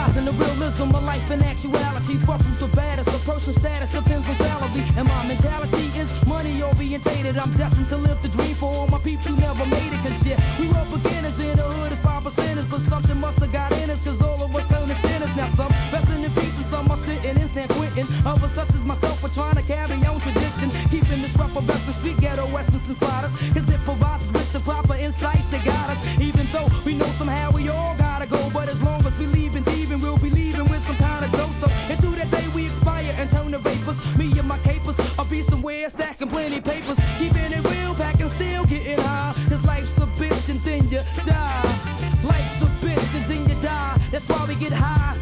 Analyzing the realism of life in actuality. Fuck who's the baddest, a person's status depends on salary. And my mentality is money orientated. I'm destined to live the dream for all my peeps who never made it. Cause yeah, we were beginners in the hood as 5%ers. But something must have got in us, cause all of us turning sinners. Now some resting in peace and some are sitting in San Quentin. Others such as myself are trying to carry on tradition. Keeping this rough of the street ghetto essence inside us.